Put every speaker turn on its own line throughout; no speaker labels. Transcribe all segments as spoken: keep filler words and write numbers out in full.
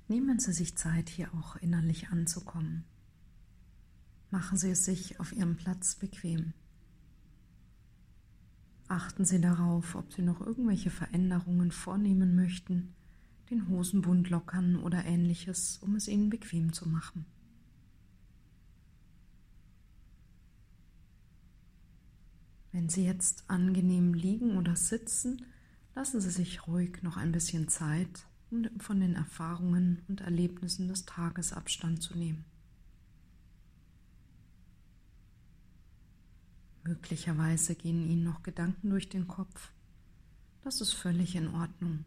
Nehmen Sie sich Zeit, hier auch innerlich anzukommen. Machen Sie es sich auf Ihrem Platz bequem. Achten Sie darauf, ob Sie noch irgendwelche Veränderungen vornehmen möchten, den Hosenbund lockern oder Ähnliches, um es Ihnen bequem zu machen. Wenn Sie jetzt angenehm liegen oder sitzen, lassen Sie sich ruhig noch ein bisschen Zeit, um von den Erfahrungen und Erlebnissen des Tages Abstand zu nehmen. Möglicherweise gehen Ihnen noch Gedanken durch den Kopf. Das ist völlig in Ordnung.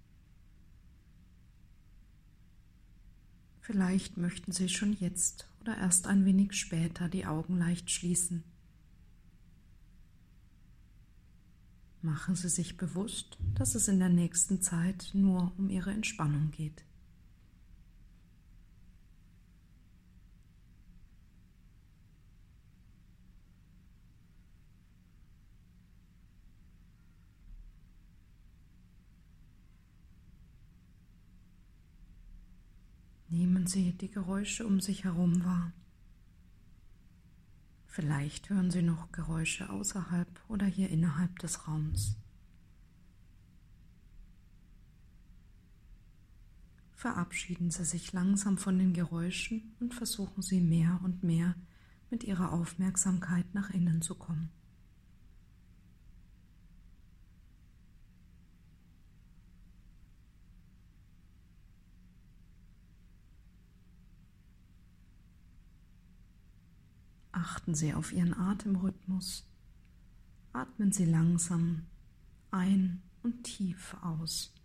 Vielleicht möchten Sie schon jetzt oder erst ein wenig später die Augen leicht schließen. Machen Sie sich bewusst, dass es in der nächsten Zeit nur um Ihre Entspannung geht. Nehmen Sie die Geräusche um sich herum wahr. Vielleicht hören Sie noch Geräusche außerhalb oder hier innerhalb des Raums. Verabschieden Sie sich langsam von den Geräuschen und versuchen Sie mehr und mehr mit Ihrer Aufmerksamkeit nach innen zu kommen. Achten Sie auf Ihren Atemrhythmus. Atmen Sie langsam ein und tief aus.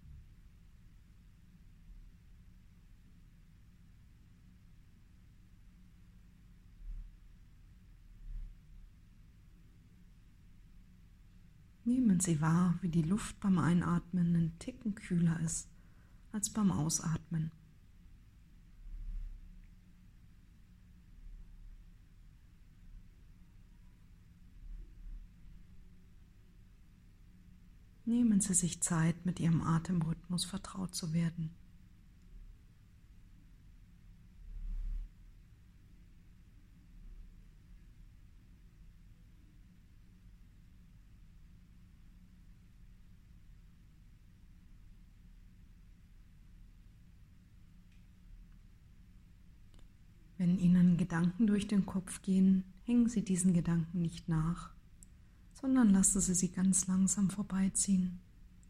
Nehmen Sie wahr, wie die Luft beim Einatmen einen Ticken kühler ist als beim Ausatmen. Nehmen Sie sich Zeit, mit Ihrem Atemrhythmus vertraut zu werden. Wenn Ihnen Gedanken durch den Kopf gehen, hängen Sie diesen Gedanken nicht nach, sondern lassen Sie sie ganz langsam vorbeiziehen.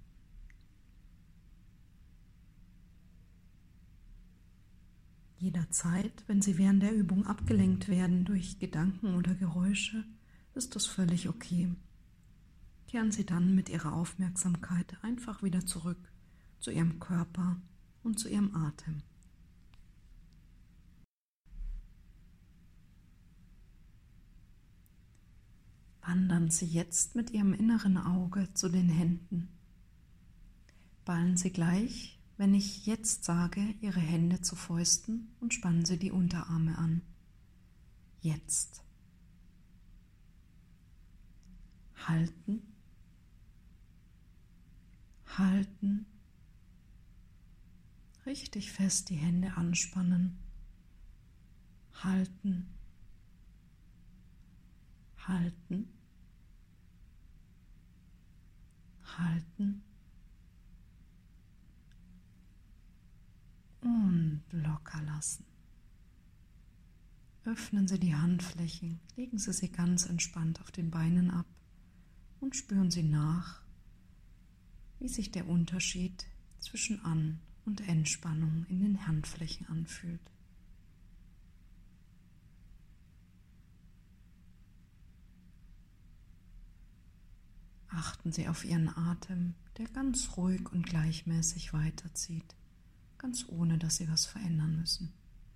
Jederzeit, wenn Sie während der Übung abgelenkt werden durch Gedanken oder Geräusche, ist das völlig okay. Kehren Sie dann mit Ihrer Aufmerksamkeit einfach wieder zurück zu Ihrem Körper und zu Ihrem Atem. Wandern Sie jetzt mit Ihrem inneren Auge zu den Händen. Ballen Sie gleich, wenn ich jetzt sage, Ihre Hände zu Fäusten und spannen Sie die Unterarme an. Jetzt. Halten. Halten. Richtig fest die Hände anspannen. Halten. Halten. Halten und locker lassen. Öffnen Sie die Handflächen, legen Sie sie ganz entspannt auf den Beinen ab und spüren Sie nach, wie sich der Unterschied zwischen An- und Entspannung in den Handflächen anfühlt. Achten Sie auf Ihren Atem, der ganz ruhig und gleichmäßig weiterzieht, ganz ohne, dass Sie was verändern müssen.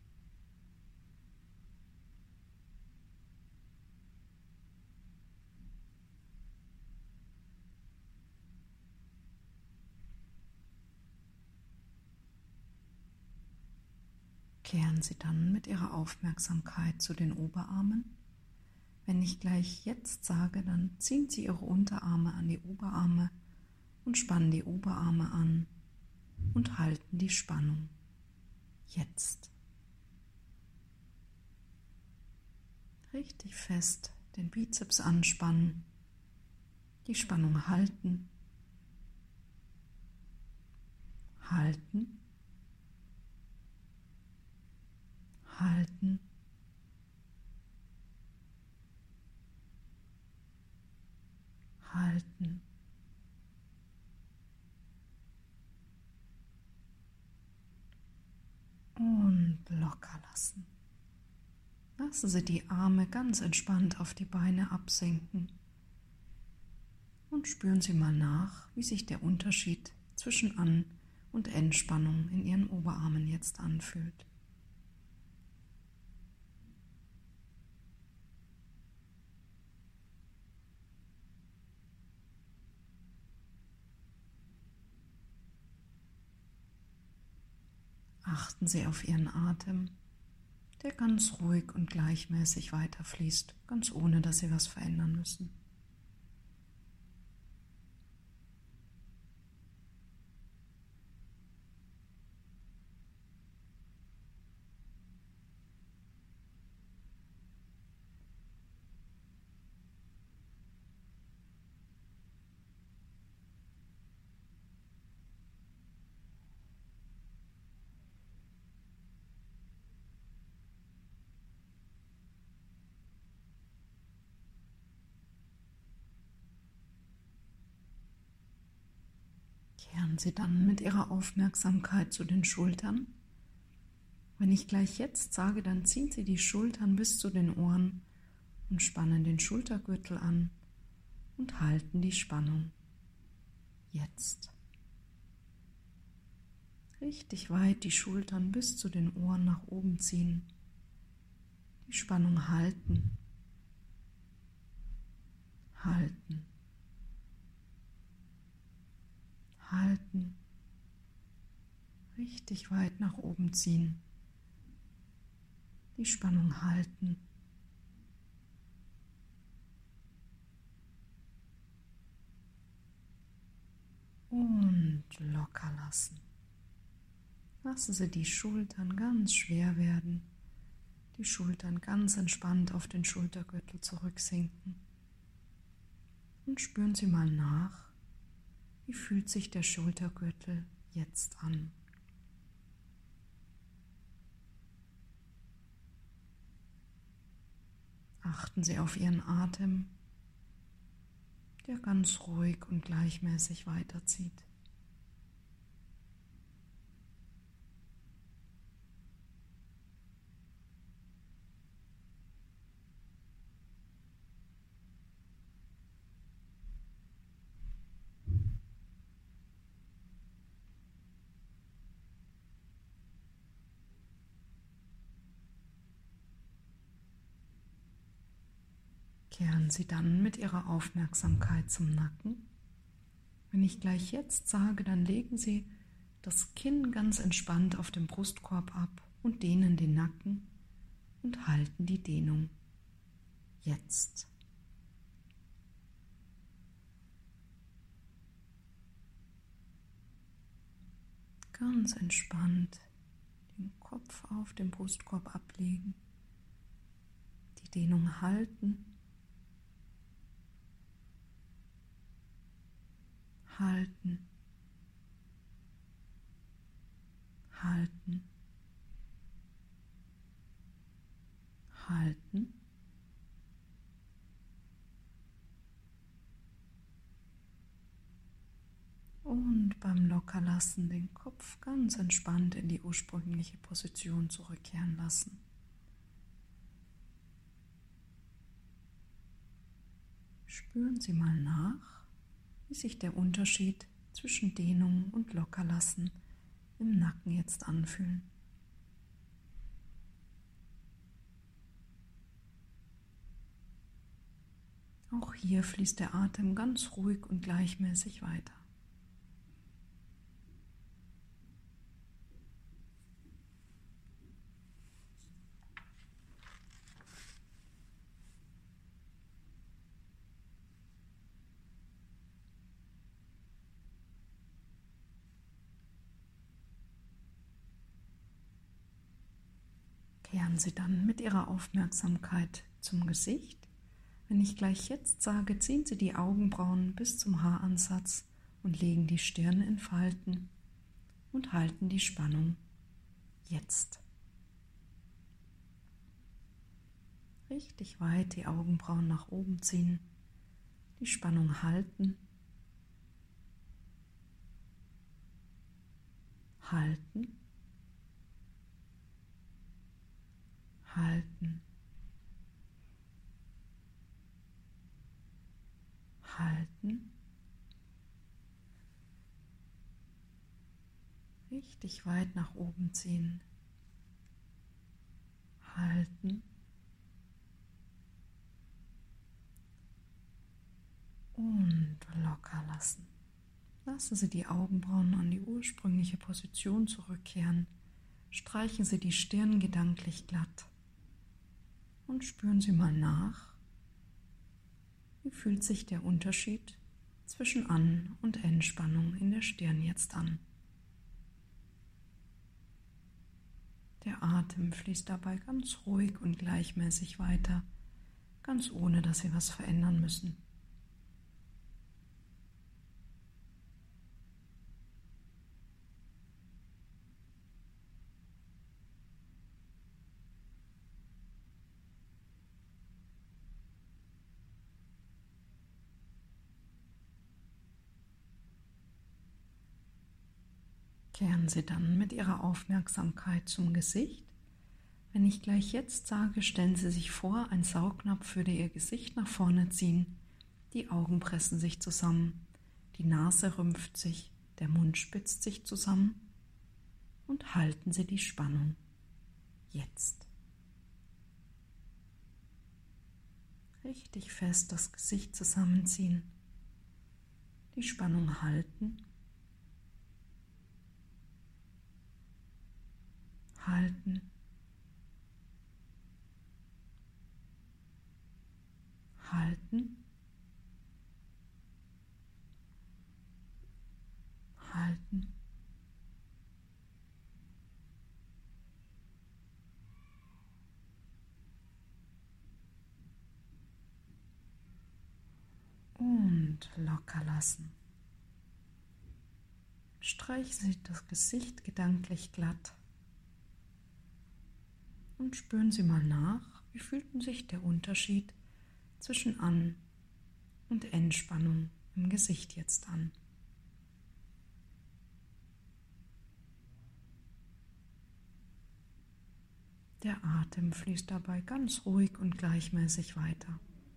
Kehren Sie dann mit Ihrer Aufmerksamkeit zu den Oberarmen. Wenn ich gleich jetzt sage, dann ziehen Sie Ihre Unterarme an die Oberarme und spannen die Oberarme an und halten die Spannung. Jetzt. Richtig fest den Bizeps anspannen, die Spannung halten, halten, halten, halten. Und locker lassen. Lassen Sie die Arme ganz entspannt auf die Beine absinken. Und spüren Sie mal nach, wie sich der Unterschied zwischen An- und Entspannung in Ihren Oberarmen jetzt anfühlt. Achten Sie auf Ihren Atem, der ganz ruhig und gleichmäßig weiterfließt, ganz ohne dass Sie was verändern müssen. Kehren Sie dann mit Ihrer Aufmerksamkeit zu den Schultern. Wenn ich gleich jetzt sage, dann ziehen Sie die Schultern bis zu den Ohren und spannen den Schultergürtel an und halten die Spannung. Jetzt. Richtig weit die Schultern bis zu den Ohren nach oben ziehen. Die Spannung halten. Halten. Halten. Richtig weit nach oben ziehen. Die Spannung halten. Und locker lassen. Lassen Sie die Schultern ganz schwer werden. Die Schultern ganz entspannt auf den Schultergürtel zurücksinken. Und spüren Sie mal nach, wie fühlt sich der Schultergürtel jetzt an. Achten Sie auf Ihren Atem, der ganz ruhig und gleichmäßig weiterzieht. Kehren Sie dann mit Ihrer Aufmerksamkeit zum Nacken. Wenn ich gleich jetzt sage, dann legen Sie das Kinn ganz entspannt auf dem Brustkorb ab und dehnen den Nacken und halten die Dehnung. Jetzt. Ganz entspannt den Kopf auf den Brustkorb ablegen, die Dehnung halten. Halten, halten, halten. Und beim Lockerlassen den Kopf ganz entspannt in die ursprüngliche Position zurückkehren lassen. Spüren Sie mal nach, wie sich der Unterschied zwischen Dehnung und Lockerlassen im Nacken jetzt anfühlen. Auch hier fließt der Atem ganz ruhig und gleichmäßig weiter. Kehren Sie dann mit Ihrer Aufmerksamkeit zum Gesicht. Wenn ich gleich jetzt sage, ziehen Sie die Augenbrauen bis zum Haaransatz und legen die Stirn in Falten und halten die Spannung. Jetzt. Richtig weit die Augenbrauen nach oben ziehen, die Spannung halten, halten, halten, halten, richtig weit nach oben ziehen, halten und locker lassen. Lassen Sie die Augenbrauen an die ursprüngliche Position zurückkehren. Streichen Sie die Stirn gedanklich glatt und spüren Sie mal nach, wie fühlt sich der Unterschied zwischen An- und Entspannung in der Stirn jetzt an. Der Atem fließt dabei ganz ruhig und gleichmäßig weiter, ganz ohne dass Sie was verändern müssen. Kehren Sie dann mit Ihrer Aufmerksamkeit zum Gesicht. Wenn ich gleich jetzt sage, stellen Sie sich vor, ein Saugnapf würde Ihr Gesicht nach vorne ziehen, die Augen pressen sich zusammen, die Nase rümpft sich, der Mund spitzt sich zusammen und halten Sie die Spannung. Jetzt. Richtig fest das Gesicht zusammenziehen, die Spannung halten, halten, halten, halten, und locker lassen. Streichen Sie das Gesicht gedanklich glatt und spüren Sie mal nach, wie fühlten sich der Unterschied zwischen An- und Entspannung im Gesicht jetzt an. Der Atem fließt dabei ganz ruhig und gleichmäßig weiter.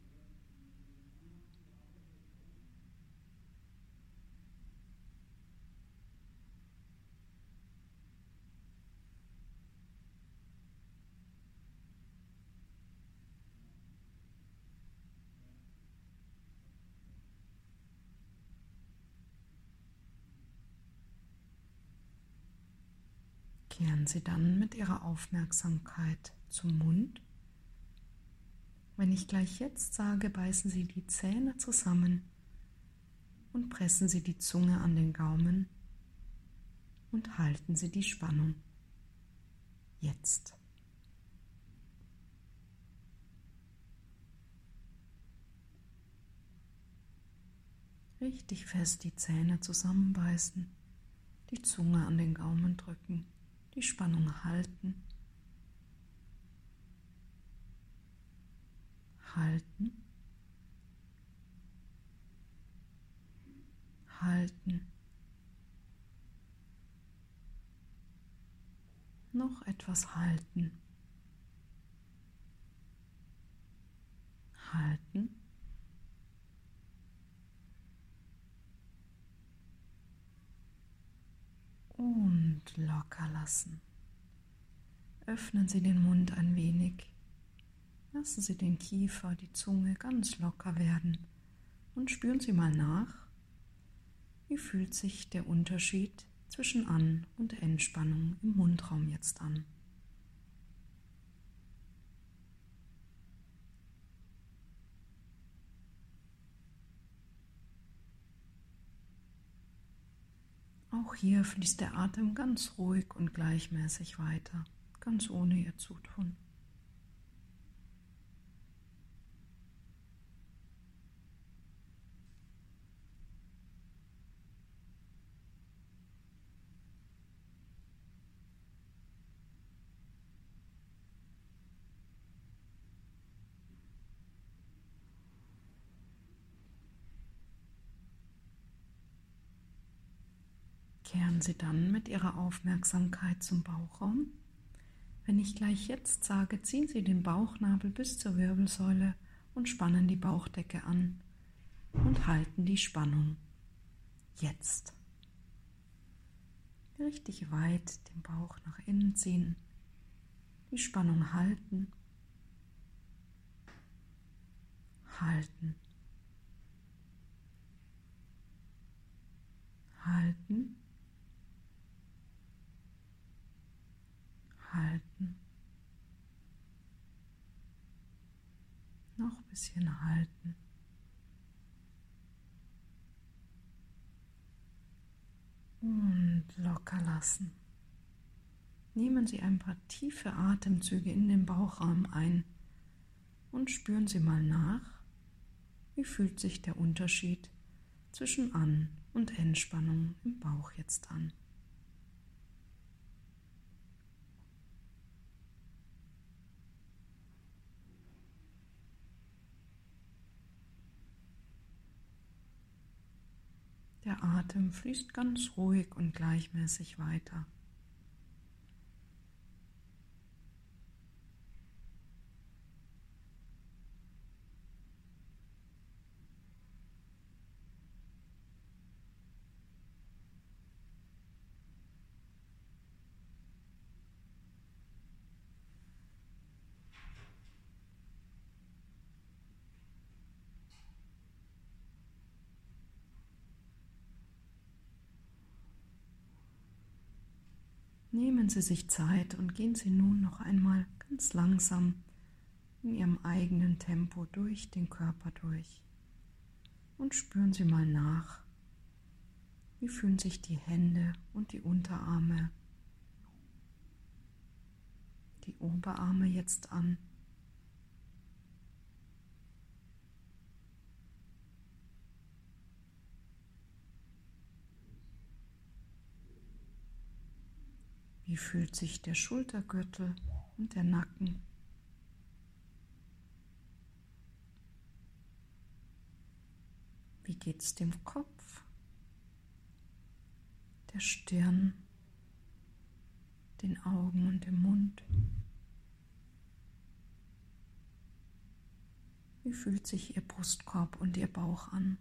Kehren Sie dann mit Ihrer Aufmerksamkeit zum Mund. Wenn ich gleich jetzt sage, beißen Sie die Zähne zusammen und pressen Sie die Zunge an den Gaumen und halten Sie die Spannung. Jetzt. Richtig fest die Zähne zusammenbeißen, die Zunge an den Gaumen drücken, die Spannung halten, halten, halten, noch etwas halten, halten, und locker lassen. Öffnen Sie den Mund ein wenig. Lassen Sie den Kiefer, die Zunge ganz locker werden und spüren Sie mal nach, wie fühlt sich der Unterschied zwischen An- und Entspannung im Mundraum jetzt an. Auch hier fließt der Atem ganz ruhig und gleichmäßig weiter, ganz ohne ihr Zutun. Kehren Sie dann mit Ihrer Aufmerksamkeit zum Bauchraum. Wenn ich gleich jetzt sage, ziehen Sie den Bauchnabel bis zur Wirbelsäule und spannen die Bauchdecke an und halten die Spannung. Jetzt. Richtig weit den Bauch nach innen ziehen, die Spannung halten, halten, halten, halten, noch ein bisschen halten. Und locker lassen. Nehmen Sie ein paar tiefe Atemzüge in den Bauchraum ein und spüren Sie mal nach, wie fühlt sich der Unterschied zwischen An- und Entspannung im Bauch jetzt an. Der Atem fließt ganz ruhig und gleichmäßig weiter. Nehmen Sie sich Zeit und gehen Sie nun noch einmal ganz langsam in Ihrem eigenen Tempo durch den Körper durch. Und spüren Sie mal nach, wie fühlen sich die Hände und die Unterarme, die Oberarme jetzt an. Wie fühlt sich der Schultergürtel und der Nacken? Wie geht es dem Kopf, der Stirn, den Augen und dem Mund? Wie fühlt sich Ihr Brustkorb und Ihr Bauch an?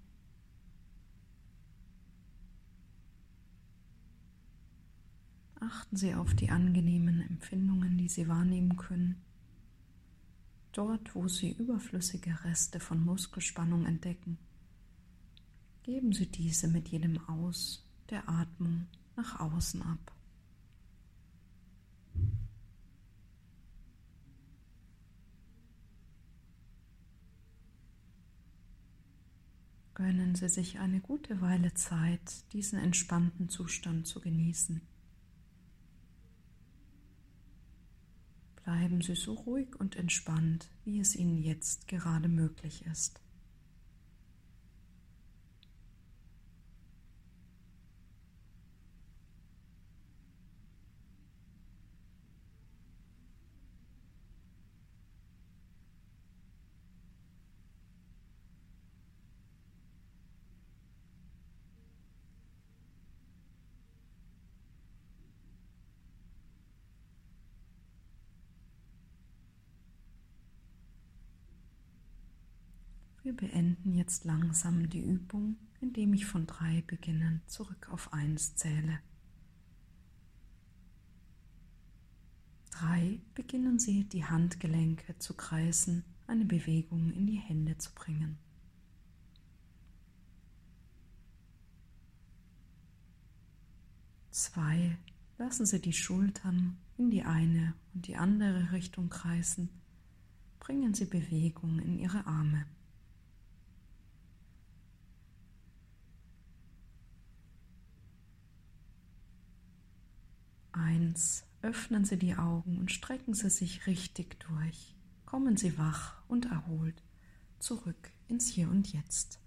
Achten Sie auf die angenehmen Empfindungen, die Sie wahrnehmen können. Dort, wo Sie überflüssige Reste von Muskelspannung entdecken, geben Sie diese mit jedem Aus der Atmung nach außen ab. Gönnen Sie sich eine gute Weile Zeit, diesen entspannten Zustand zu genießen. Bleiben Sie so ruhig und entspannt, wie es Ihnen jetzt gerade möglich ist. Wir beenden jetzt langsam die Übung, indem ich von drei beginnend zurück auf eins zähle. Drei, beginnen Sie, die Handgelenke zu kreisen, eine Bewegung in die Hände zu bringen. Zwei, lassen Sie die Schultern in die eine und die andere Richtung kreisen, bringen Sie Bewegung in Ihre Arme. Eins, öffnen Sie die Augen und strecken Sie sich richtig durch. Kommen Sie wach und erholt zurück ins Hier und Jetzt.